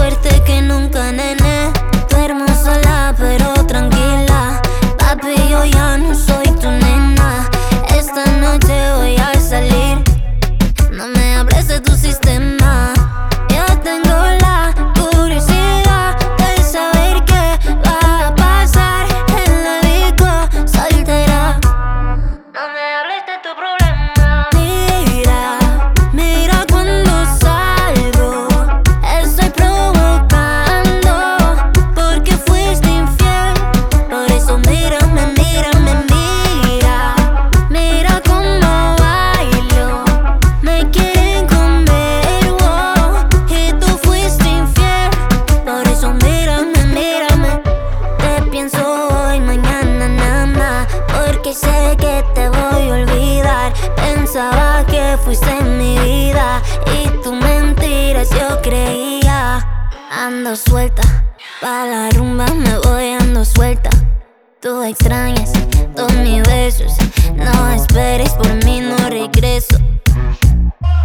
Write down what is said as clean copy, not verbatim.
suerte que nunca, nene. Duermo sola pero tranquila. Papi, yo ya no soy tu nena. Esta noche voy a salir. No me hables de tu sistema. Yo tengo la curiosidad de saber qué va a pasar en la disco soltera. No me hables de tu problema. Mira, mira cuando salgo. Estoy provocando porque fuiste infiel. Por eso mírame, mírame, mira. Mira cómo bailo. Me quieren comer, wow. Y tú fuiste infiel. Por eso mírame, mírame. Te pienso hoy, mañana, nada más. Porque sé que te voy a olvidar. Pensaba que fuiste en mi vida y tus mentiras yo creía. Ando suelta, pa' la rumba me voy ando suelta. Tú extrañas todos mis besos. No esperes por mí, no regreso.